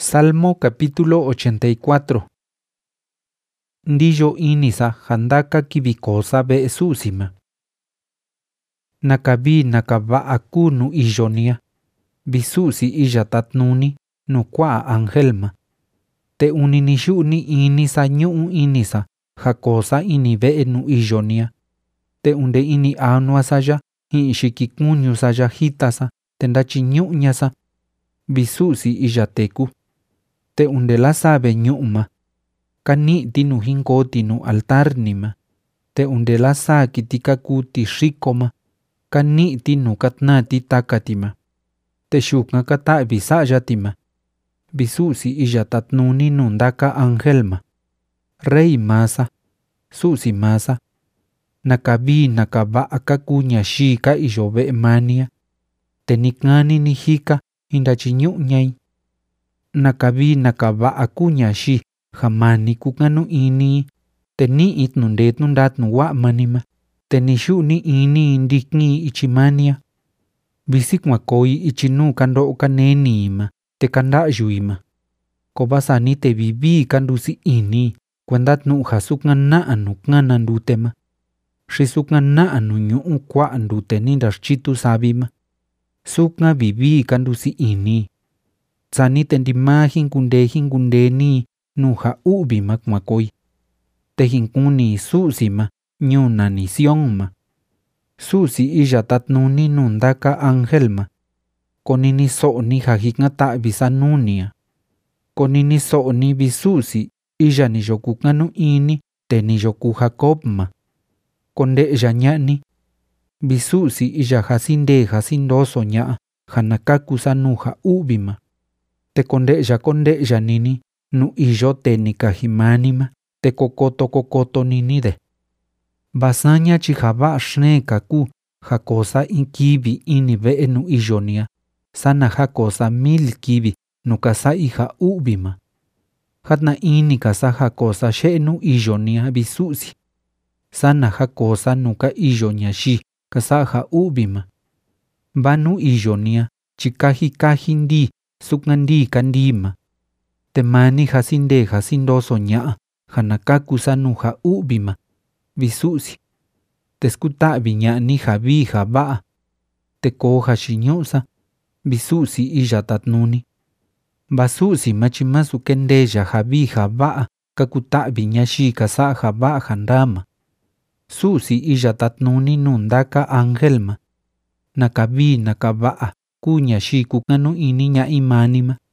Salmo capítulo 84. Ndiyo inisa handaka kibikosa be'susima. Nakabi nakaba nu ijonia. Bisusi ijatatnuni no kwa angelma. Te uninishuni inisa nyu inisa hakosa ini be'e nu ijonia. Te unde ini anua saya hi shikikunyu saya hitasa tendachi nyu'nyasa. Bisusi ijateku. Te unde la sabe nyu'ma. Kani tinu hinko tinu altarnima. Te unde la sa kitikaku ti shikoma. Kani tinu katnati takatima. Te shuka kata bisayatima. Bisusi ijatatnuni nundaka angelma. Rey masa. Susi masa. Nakabi nakaba akakunya shika ijobe mania. Te nikngani ni hika indachi nyu'nyai. Nakabi nakaba akunya shi hamani kukanu ini. Te ni itnundet nundat nuwa manima. Te nishu ni ini indikni ichimania. Bisik makoi ichinu kando kanenima. Te kanda yuima. Kobasani te bibi kandusi ini. Kwendat nu hasukngan na anu knanandutema. Shisukngan na anu nyu kwa andute nindarchitu sabima. Sukna bibi kandusi ini. Tsani tendima hinkunde ni nuha ubi makmakoi. Te hinkuni susima nyuna ni sionma. Susi ijatatnuni nundaka angelma. Konini so ni hahikngata bisanunia. Konini so ni bisusi ija ni yokukanu ini te ni yoku Jacobma. Konde yanyani. Bisusi ija hasinde hasindoso nya hanakaku sanuha ubima. Te konde ya nini nu ijo te nikahimanima te kokoto ninide. Basanya chihaba shne kaku hakosa inkibi ini be'e nu ijonia. Sana hakosa 1000 kibi nu kasa iha ubima. Hatna ini kasa hakosa she nu ijonia bisusi. Sana hakosa nuka ijonia shi kasa ha ubima. Banu ijonia chikahikahindi suknandi kandima. Temani hasinde hasindoso nya hanakaku sanuha ubima. Bisusi. Teskuta binya ni habi habaa. Te koja shinyusa. Bisusi ijatatnuni. Basusi machimasu kendeja habi habaa. Kakuta binya shi kasa habaa handama. Susi ijatatnuni nundaka angelma. Nakabi nakabaa. Kunya shi kukanu ini nya imanima.